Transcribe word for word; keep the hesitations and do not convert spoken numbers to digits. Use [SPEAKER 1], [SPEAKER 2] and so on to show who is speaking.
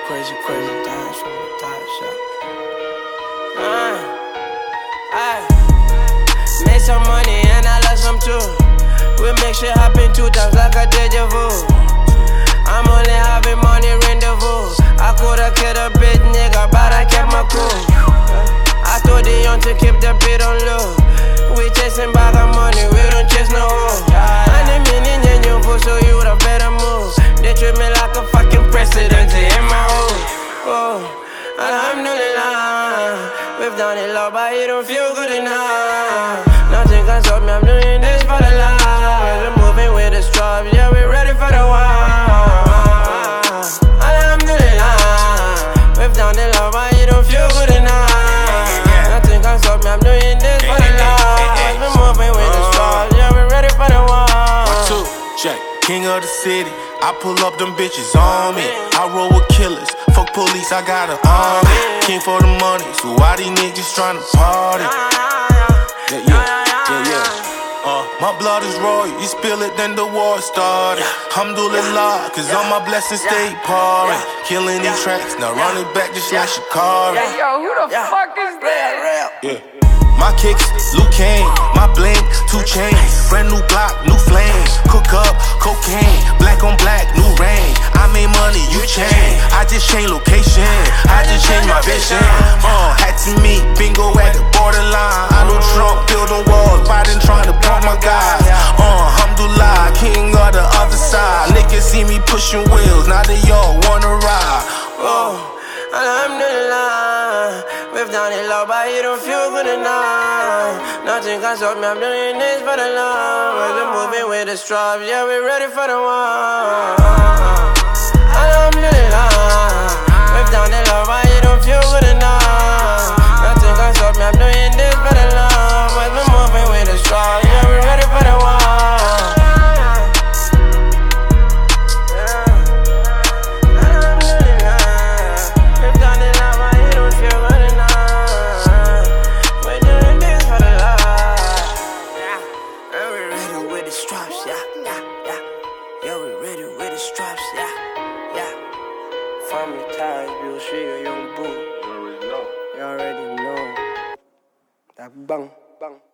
[SPEAKER 1] crazy, crazy times from the top shop. Uh, aye. Made some money and I lost some too. We make shit happen two times like a deja vu. I'm only having money rendezvous. I coulda killed a bitch nigga, but I kept my cool. I told the young to keep the beat on low. We chasing bag of money, we don't chase no hoe. I didn't mean in your new so you would've better move. They treat me like a fucking president in my home. Oh, alhamdulillah, we've done it all, but it don't feel good enough. Nothing can stop me, I'm doing this for the love. We're moving with the straps, yeah, we're ready for the war. Alhamdulillah, we've done it all, but it don't feel good enough. Nothing can stop me, I'm doing this for the love. We're moving with the straps, yeah, we're ready for the war.
[SPEAKER 2] One, two, check, king of the city. I pull up them bitches on me. I roll with killers. Fuck police, I got an army. King for the money, so why these niggas tryna party? Yeah, yeah, yeah, yeah. Uh, my blood is royal, you spill it, then the war started. Alhamdulillah, cause all my blessings stay pouring. Killing these tracks, now running back just like Shakari.
[SPEAKER 1] Yo, who the fuck is that?
[SPEAKER 2] Yeah. My kicks, Luke Kane, my bling, two chains. Brand new block, new flame. Cook up, cocaine, black on black, new rain. I made money, you change. I just changed location, I just changed my vision. Uh, had to meet bingo at the borderline. I know Trump building walls, Biden trying to bump my guys. Uh, alhamdulillah, king of the other side. Niggas see me pushing wheels, now they all wanna ride.
[SPEAKER 1] Oh, alhamdulillah, we've done it all, but it don't feel good enough. Nothing can stop me, I'm doing this for the love. We're moving with the straps, yeah, we're ready for the war. Alhamdulillah, we've done it all, but it don't feel good enough. Nothing can stop me, I'm doing this for the love. We're moving with the straps, yeah, we're ready for the war. Straps, yeah, yeah, yeah. Yeah, we ready with the straps, yeah, yeah. Family ties, Bill Sugar, young boo. You already know. You already know. That bang, bang.